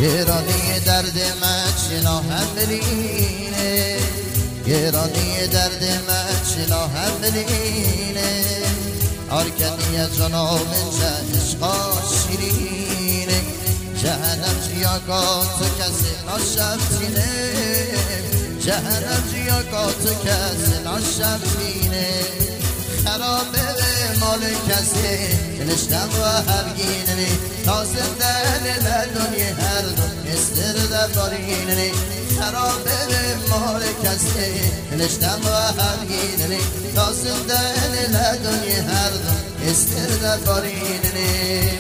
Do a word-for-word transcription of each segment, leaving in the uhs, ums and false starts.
گرانی درد من چنا هم بلینه گرانی درد من چنا هم بلینه آرکنی جناب عشقا شیرینه جهنم جیاگا تو کسی ناشفتینه جهنم جیاگا تو کسی ناشفتینه خرابه مال کسی نشتم و هرگینه تا زندن لدنی هر دو استر در دارینه خرابه مال کسی نشتم و هرگینه تا زندن لدنی هر دو استر در دارینه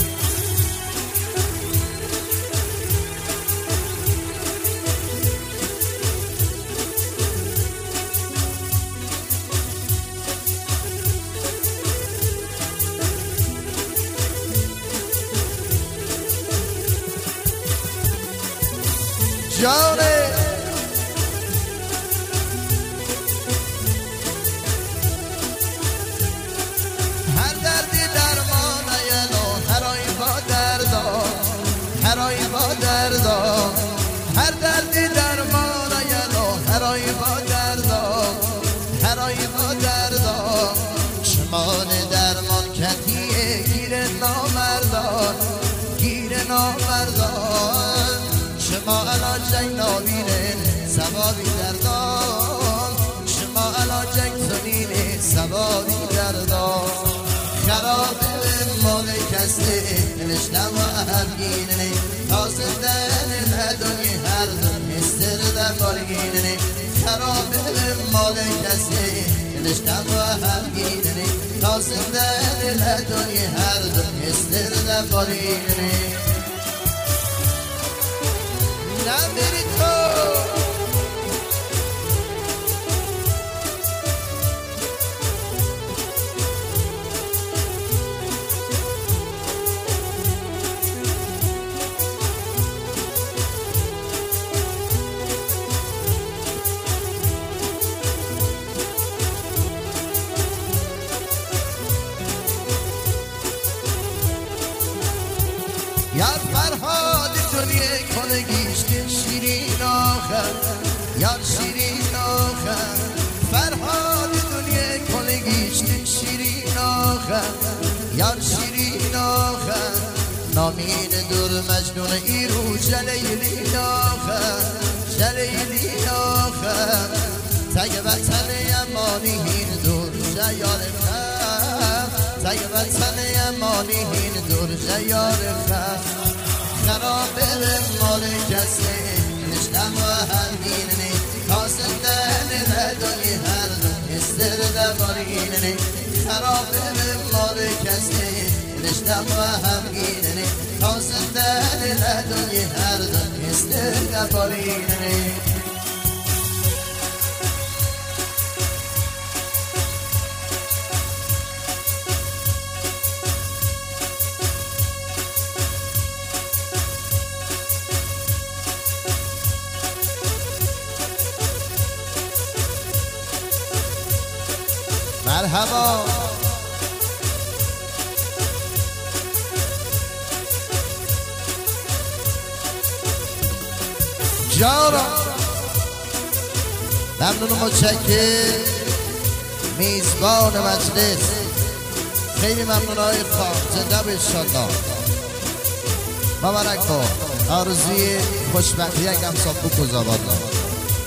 جانه هر دردی درمان یلو هرایی با دردا هرایی با دردا هر دردی درمان یلو هرایی با دردا هرایی با دردا شمان درمان کتیه گیر نامردان گیر نامردان شما علاجه نابینه سوابی دردان شما علاجه زنینه سوابی دردان خرابه مال کسی نشتم و هرگینه تا زندن لدنی هر دو استر در بارگینه خرابه مال کسی نشتم و هرگینه تا زندن لدنی هر دو استر در بارگینه نمیری تو یا فرهاد دنیا کنگیشت شیرین آخر یار شیرین آخر فرهاد دنیا کنگیشت شیرین آخر یار شیرین آخر نامین دور مجنون ایرو جلیلی آخر جلیلی آخر تگ وطن یمانی هین دور جیار خر تگ وطن یمانی هین دور جیار خر خرابه مال کسی نشتم و هرگینه تا زندن لدنی هر دو استر در بارگینه خرابه مال کسی نشتم و هرگینه تا زندن لدنی هر دو استر در بارگینه مرحبا جارا ممنون متشکر میزبان مجلس خیلی ممنون آقای خان زنده به انشالله مبارک با آرزوی خوشبختی یک امسال بکوز آباد دار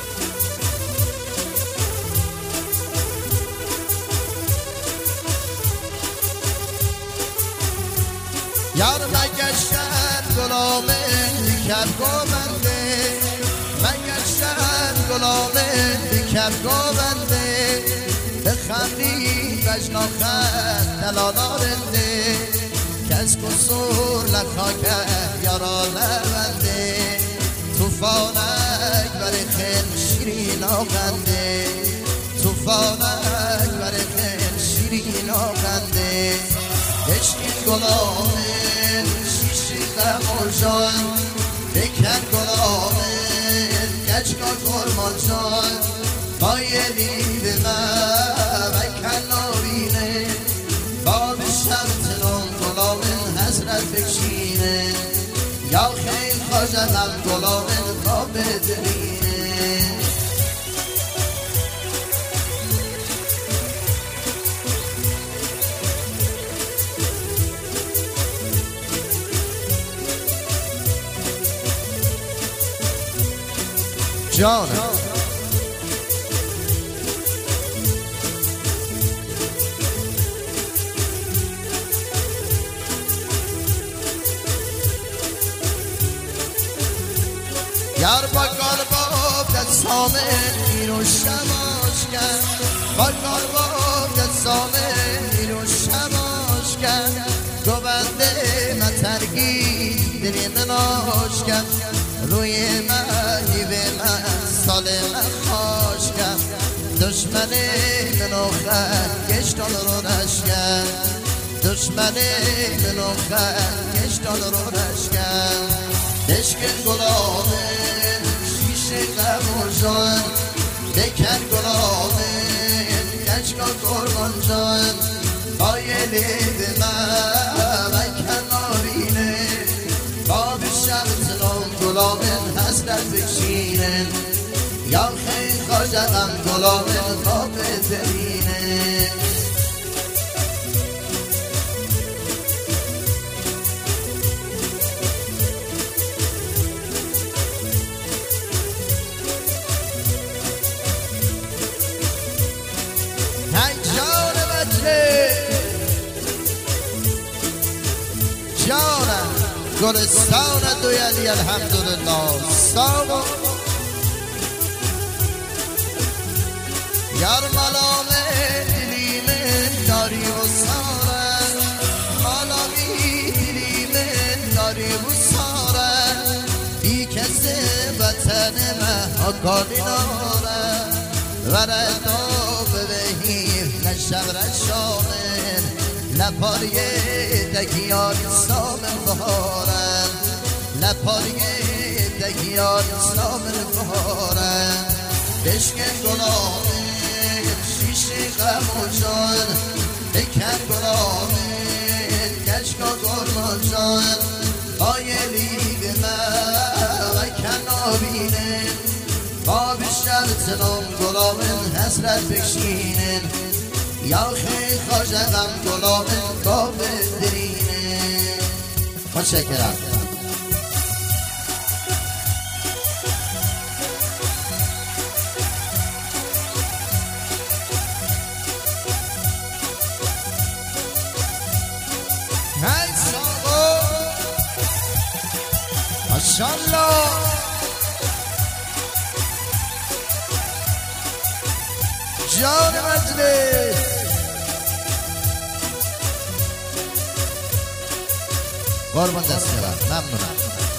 یار مگشتن گلامه بیکر گوبنده مگشتن گلامه بیکر گوبنده بخندی بجناخت دلالا رنده کس کسور لخاکه یارا لبنده توفانک بر خیل شیرین آقنده توفانک بر خیل شیرین آقنده عشقین گلامن شیشی دمال جان بکن گلامن گچکا گرمان جان بایدی به من بکن نابینه باب شب تنان گلامن حضرت بکشینه یا خیل خواجم گلاب خواب درینه جانم یار با کار با دستامه اینو شماش کرد با کار با دستامه اینو شماش کرد دو بنده مترگی دلی مناش کرد روی مهی به من سال من خاش کرد دشمن منو خد گشتان رو نشکن دشمن منو خد گشتان رو نشکن دشک گلابه شیشه قبول جان بکن گلابه کشکا قربان جان آیلی به من و کنارینه باب شب تنام گلابه حسرت بکشینه یا خیلی خواجم گلابه باب درینه جانم گلستان دوی علی الحمدلله ساما یار ملامه دلی من داری و سارن ملامی دلی من داری و سارن بی کسی وطن محاکانی نارن وردو ببهیم نشب رشامن لپاریه دگیان اسلام بهارن لپاریه دگیان اسلام بهارن بشکن گلامه شیشه غم جان بکن گلامه کشکا گرما جان آیلی به من و کنابینه باب شب تنام گلامه حسرت بکشینه یا خیلی خواجم گلاب باب درینه متشکرم هی ساقو ماشالله جان مجلس قربان دست برم ممنونم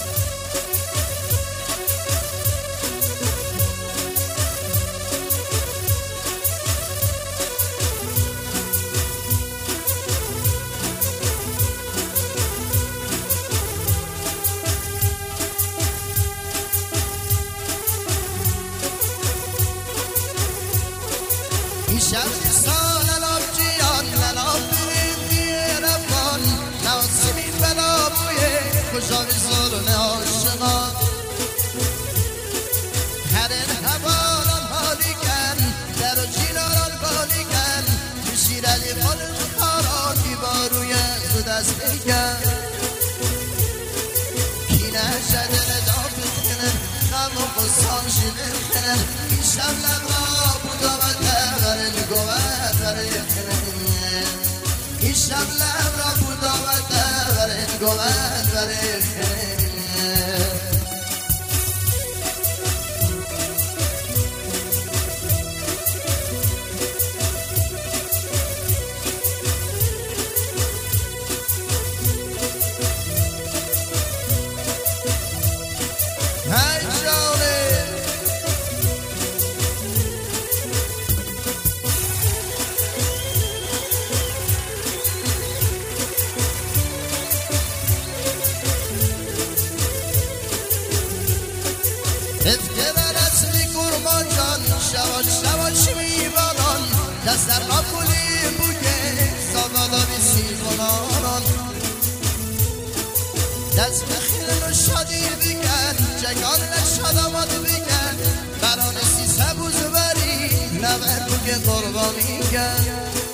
این شب سال لاب جیان لاب بریم دیرفان ناسمی بلا بویه کجا بزرن عاشقان هرین هواران حالی کن در و جیلاران بالی کن بشیر علی خال خاران دیواروی تو دست بگن کینه شدن داب بکنن غم و قصان شدن کنن این شب لبا بودا و تغرن گوه برای کنن این شب لبا بودا و تغرن گوه برای کنن افتر رسمی قربان جان شواش شواش میبانان دست در قبولی بوده سابالا بیسی کنانان دست بخیرن و شادی بگن گلگان نشد آمد بگن بران سی سبوز بری لبر رو که قربانی گن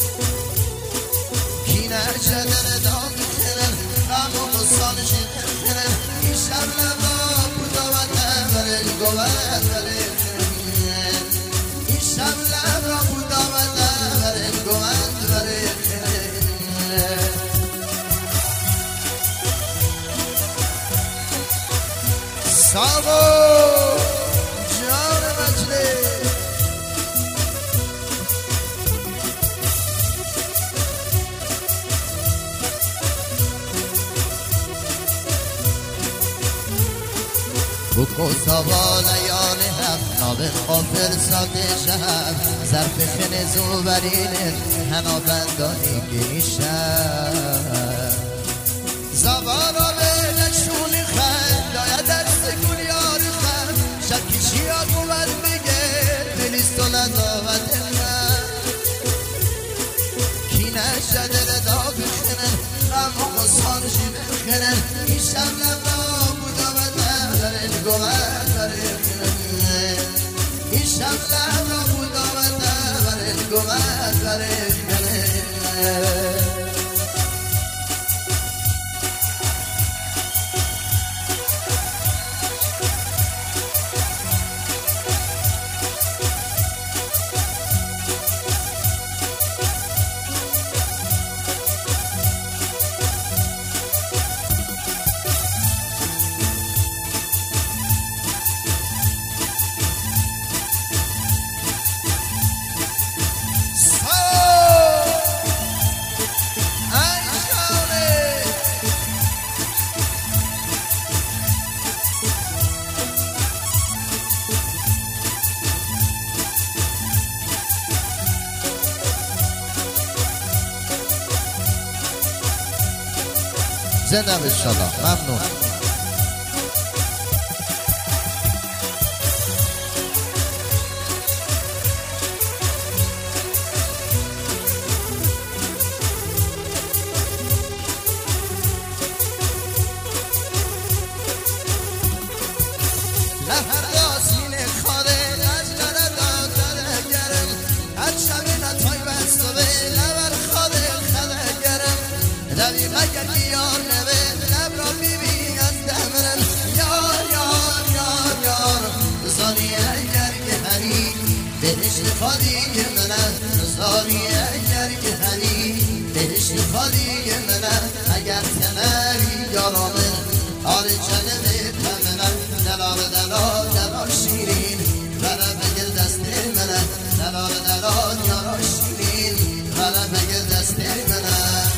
کی نشدر دام بخنن غم و غصان شدر خنن این شب لبا بودا و نبر گوت بره این شب لبا بودا و نبر گوت بره ساغو جان مجلس بکو سوال یان هم نابه خافر ساده شهر ظرف خن زوبرین هنا بندانی گیشن زبانا به نشونی خند داید درست گلیار خند شکی چیا گوبر بگر بلیست و لداوت من کی نشدر دا بخنن غم و غصان شی بخنن این شب لبا بودا و نبرن گوبر برخنن این شب لبا بودا و نبرن گوبر برخنن زنده بشالله ممنون لحر یاسین خاله نجدر دادر گرم هر شب نتای بست و به لبر خاله خاله گرم دوی مگر بیار نوه لب را بیبی از دمرم یار یار یار یار زانی اگر که هری بهشت خالی منم زانی اگر که هری بهشت خالی منم اگر تنری یارامن آر جنب تمنم دلال دلال دلال شیرین برم بگل دست منم دلال دلال یارا شیرین برم بگل دست منم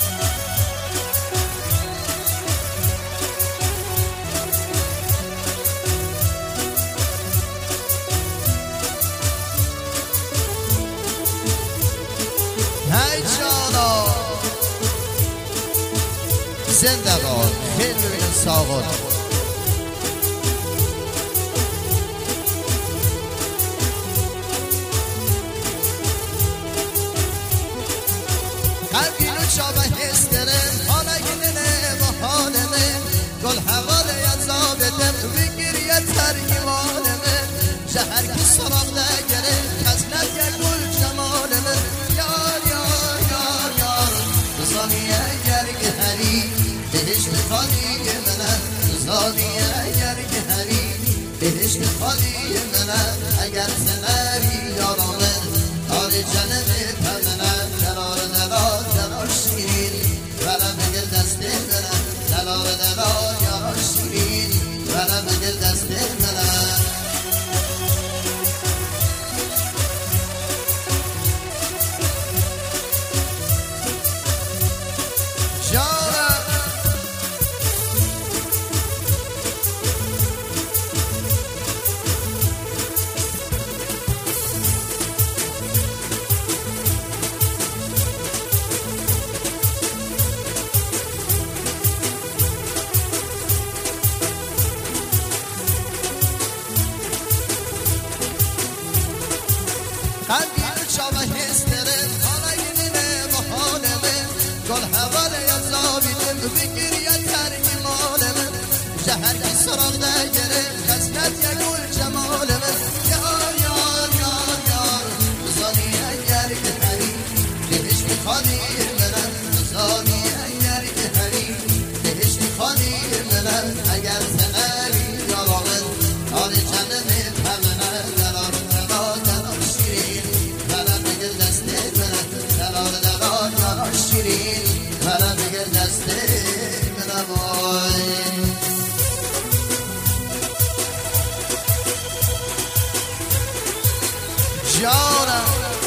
هی جانا زنده باد خیلی ببینم ساغون قلبینو چابه هسترم حالا گنه و حالمه گل حواله یزابتم بگیری ترگیوانمه شهر کی سراغ نگره کس نگه گل جمالمه یار یار یار یار زانی اگر که هری بهشت خالی منم زانی اگر که هری بهشت خالی منم اگر سنری یارامن آر جنب تمنم دلال دلال دلال شیرین برم بگل دست منم دلال دلال یارا شیرین برم بگل دست منم آن جنم پمنه دلار دلار دلار شیرین برم بگیر دسته منه دلار دلار دلار شیرین برم بگیر دسته منه وای جانم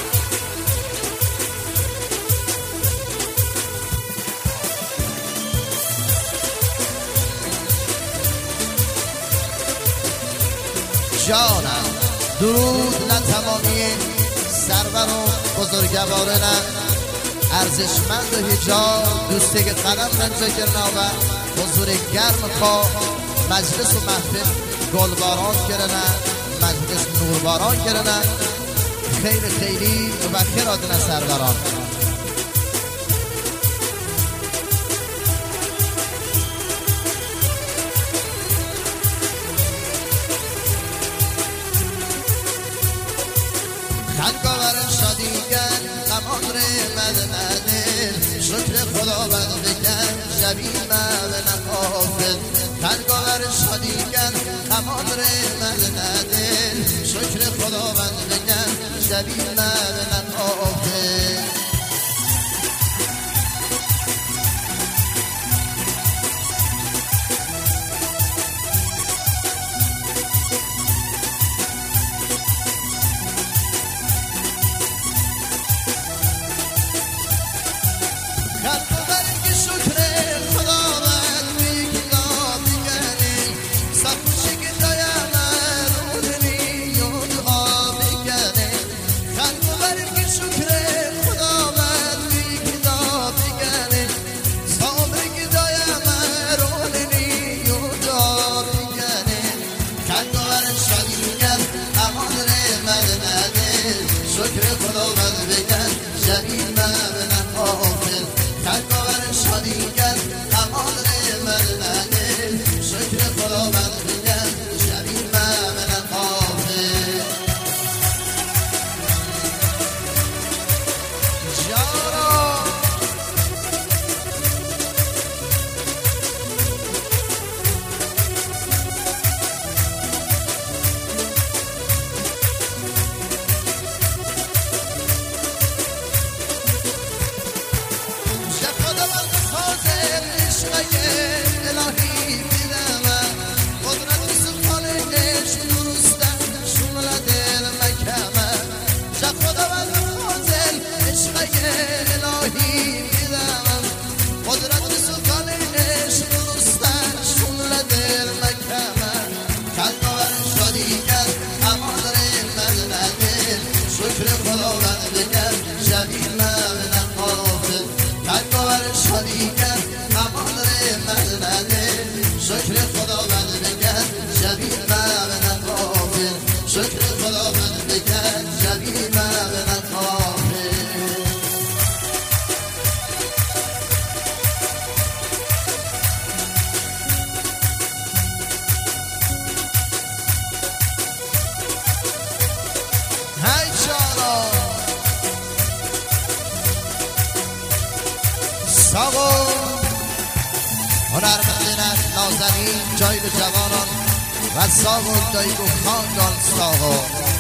جانم درود نه تمامی سرور و بزرگوارانم ارزشمند و حجاب دوستی که قدم رنجا کرنا و حضور گرم خواه مجلس و محفل گلباران کرنا مجلس نورباران کرنا خیلی خیلی و خیر آدن سروران خلقاور شادیگر غمان رمد ندل شکر خدا بد بکن شبیه مد نقافل خلقاور شادیگر غمان رمد ندل شکر خدا بد بکن شبیه مد نقافل شکر خدا بد بکن شبیه من نقافل خلقاور شادیگر امان من ندل شکر خدا بد بکن شبیه من نقافل جارا شکر خدا بد بکن شبیه من نقافل خلقاور شادیگر امان رحمت نده شکر خدا بد بکن شبیه من نقافل شکر خدا بد بکن شبیه من نقافل ساغو هنرمندان نازنین جای به جوانان و ساغو دایگو خاندان ساغو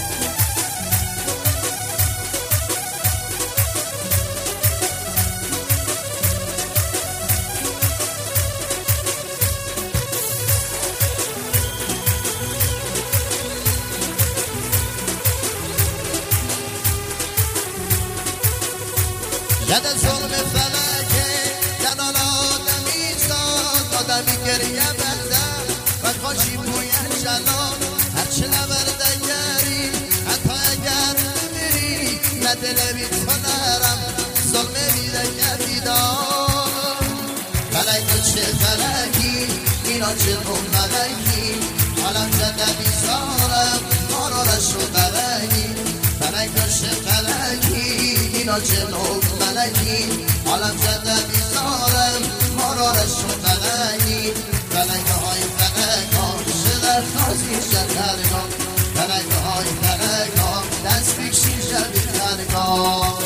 ید ظلم فلکه جلال آدمی زاد آدمی گریه بردم و کاشی بوید جلال هرچه نبردگری حتی اگر بمیری نه دل بی تو نرم ظلم بیدگر بیدار فلک چه فلکی اینا چه نوم ملکی حالم زده بیزارم آرارش رو بلکی فلک چه فلکی اینا چه نوم ملکی حالم زده بیزارم آرارش رو بلکی فلک های فلک ها شدر خازی شدرگاه فلک های فلک ها دست بکشی شدرگاه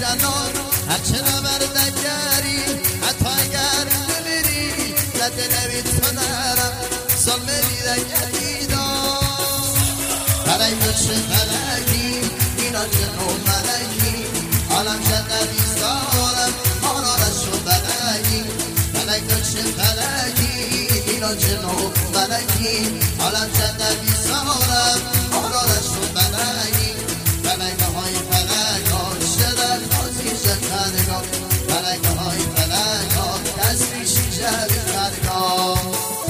جنان هرچه نبردگری حتی اگر بمیری زده نوید تو نرم ظلم دیدگری دار فلک چه فلکی اینا جنو ملکی عالم جنه بیزارم آرارش و بلکی فلک چه فلکی اینا جنو ملکی عالم جنه بیزارم آرارش و بلکی فلک های فلک ها شدن آزیز خرگاه فلک های فلک ها تصویشی جبی خرگاه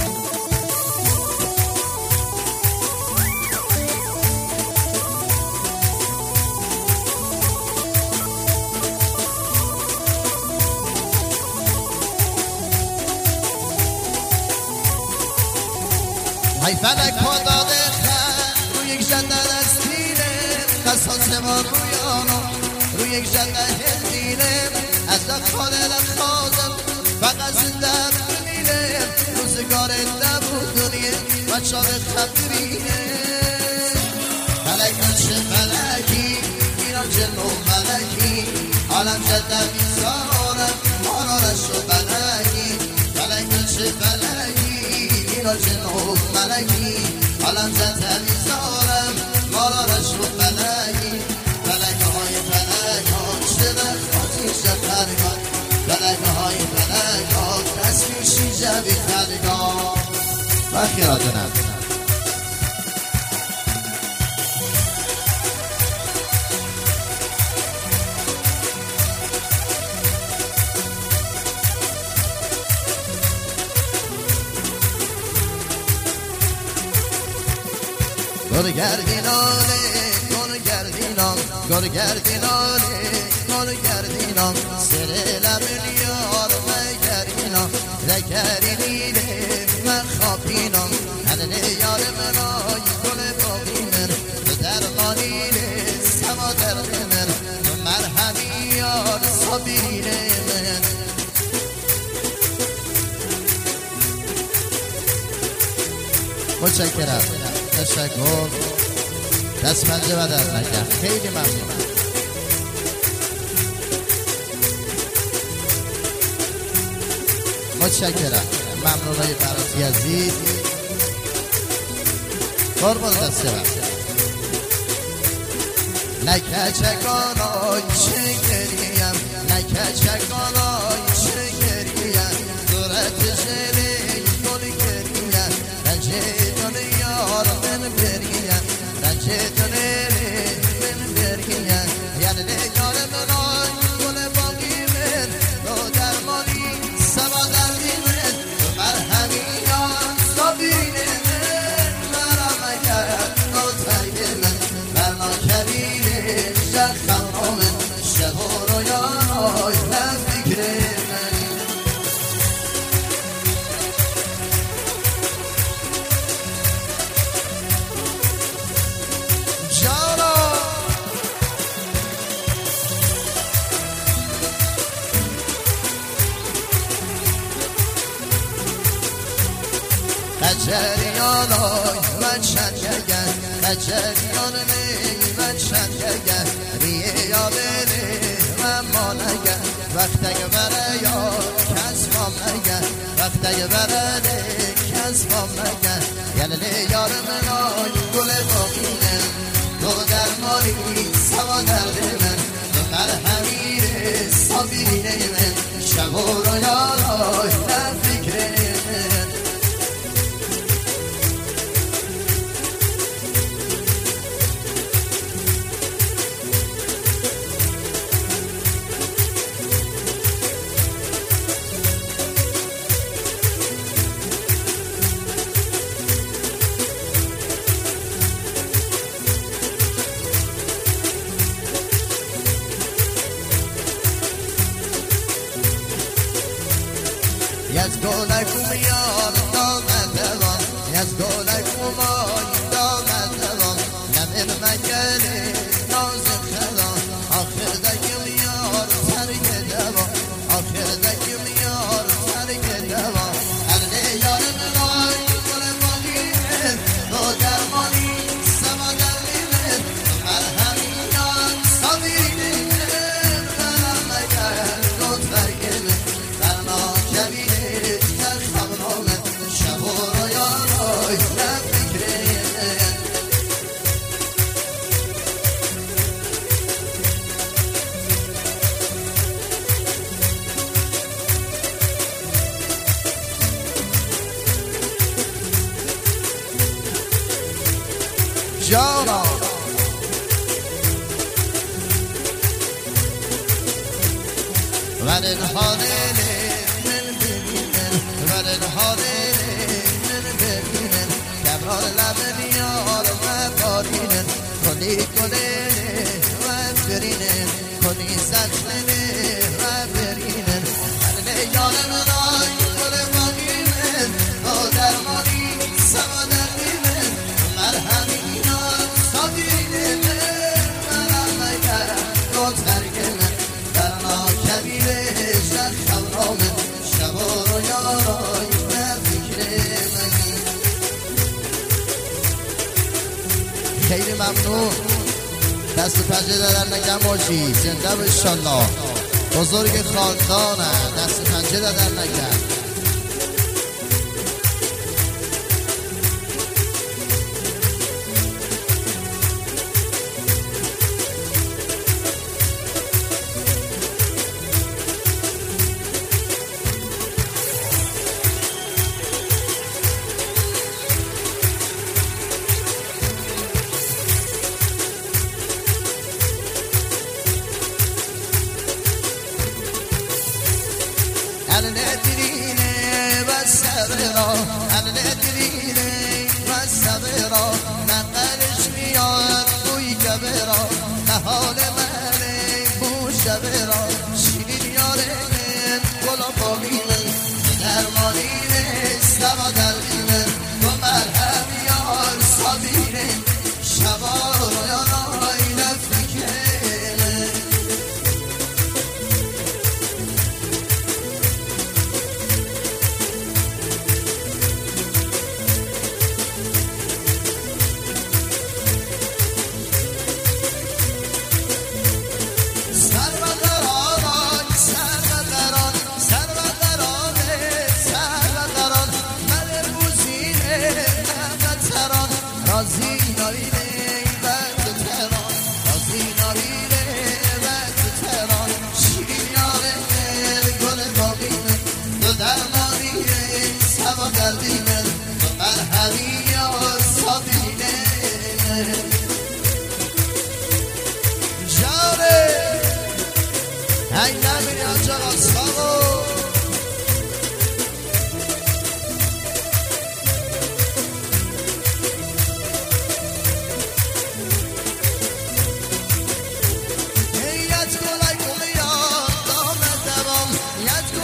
های فلک ها داده خند روی یک جنده دستیره قصاص ما رویانو روی یک جنده هلدیره از دخال لخازم فقط زنده بمیره روزگار نبود دنیه بچه ها به خب ببینه فلک چه فلکی اینا جنو ملکی عالم جنده بیزارم آرارش و بلکی فلک چه فلکی اینا جنو ملکی عالم جنده بیزارم آرارش و بلکی فلک های فلک ها شدن آتیش خرگاه فلک های فلک ها تصویشی جبی خرگاه و خیراتونم گل گردینانه گل گردینان گل گردینانه گل گردینان سر لبن یار و گردینان لگرینیده من خوابینان هنه یار منای گل باقی من به درمانیده سما درد من تو مرهمی یار صابیره من متشکرم تشکر دست پنجه و در نکرد خیلی ممنونم متشکرم ممنونای براتی عزیز قربان دسته بر نکچکانای شکریم نکچکانای شکریم صورت جلی گل گریم رنجه یار من برگیم رنجه دنیلی من برگیم یعنی یار من آی گل باقی من رو درمانی سما دردی من تو مرهمی یار صابینه من مرم اگر رو تایی من برنا کبیره شخم آمن شب و رویانای نفکره من جریان های من شنگگن جریان می من شنگگن ریه یادنه من مانگن وقتی بره یار کس بام نگن وقتی بره کس بام نگن یعنی یار من آی گل باقینه تو درمانی سوا درد من تو مرهمیره صابیره من شب و رویانای نفکره من Yes, go like we are, no matter what. Yes, go like we are, no matter what. Never my girl, no zikra. Akhir da yumyar, sarge dava. Akhir da yumyar, sarge dava. Alle yar melay, kol bagi mein, do darmani, sama darmi mein. Marhami yar, sabiri mein, جانا ولن حالين من ببینن ولن حالين من ببینن کبران لبن یار و بارینن کنی کنه و برینن کنی سجنه و برینن من یار من آی گل مانینن با درمانی سما درمینن مرهمی یار صابینن من آمای کرم رو ترگنن درما کبیره شد خورامن شبا رو یارای نفکره من خیلی ممنون دست پنجه در نگم باشی زنده بشالله بزرگ خاندانه دست پنجه در نگم الندريني والصبرا الندريني والصبرا نقلش میاد بوی کبرا نهال منه بو شبرا شیرین یاره من گلا بابینه درمانینه سوا درمینه و مرهم یار صابینه شبا رو یارای نفکره رازی ناریده بند تهران رازی ناریده بند تهران شیرین یاره گل باقیمه دو درمانیه سوا دردیمه دو مرهمی یار صابینه جاره هنگ نبینی آنجا راستاو Let's